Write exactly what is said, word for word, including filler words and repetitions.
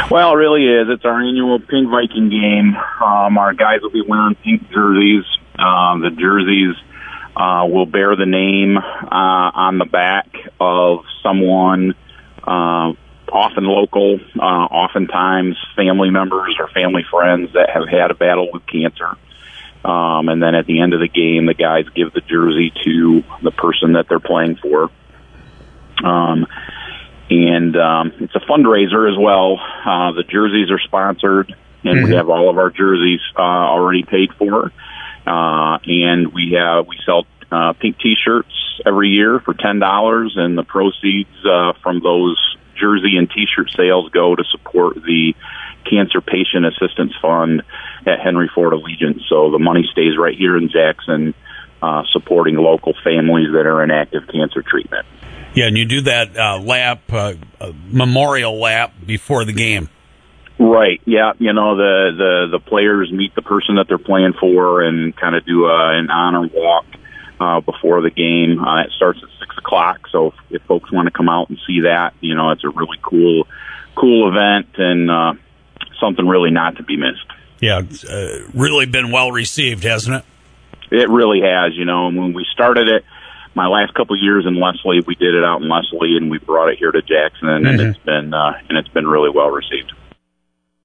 Well, it really is. It's our annual Pink Viking game. Um, our guys will be wearing pink jerseys. Uh, the jerseys uh, will bear the name uh, on the back of someone, uh, often local, uh, oftentimes family members or family friends that have had a battle with cancer. Um, and then at the end of the game, the guys give the jersey to the person that they're playing for. Um, and um, it's a fundraiser as well. Uh, the jerseys are sponsored, and mm-hmm. we have all of our jerseys uh, already paid for. Uh, and we have we sell uh, pink T-shirts every year for ten dollars, and the proceeds uh, from those jersey and T-shirt sales go to support the Cancer Patient Assistance Fund at Henry Ford Allegiance. So the money stays right here in Jackson, uh, supporting local families that are in active cancer treatment. Yeah, and you do that uh, lap, uh, uh, memorial lap before the game. Right. Yeah. You know, the, the, the players meet the person that they're playing for and kind of do a, an honor walk uh, before the game. Uh, it starts at six o'clock. So if, if folks want to come out and see that, you know, it's a really cool, cool event and uh, something really not to be missed. Yeah. It's uh, really been well received, hasn't it? It really has. You know, when we started it, my last couple of years in Leslie, we did it out in Leslie, and we brought it here to Jackson, and mm-hmm. it's been uh, and it's been really well received.